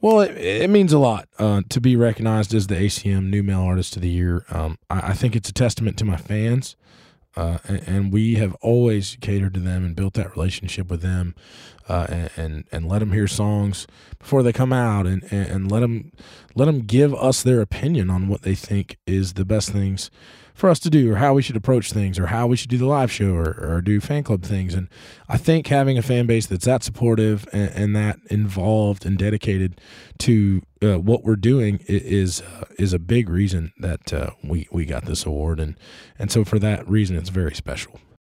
Well, it means a lot to be recognized as the ACM New Male Artist of the Year. I think it's a testament to my fans, and we have always catered to them and built that relationship with them, and let them hear songs before they come out, and let them give us their opinion on what they think is the best things for us to do, or how we should approach things, or how we should do the live show, or do fan club things. And I think having a fan base that's that supportive and that involved and dedicated to what we're doing is a big reason that we got this award. And so for that reason, it's very special.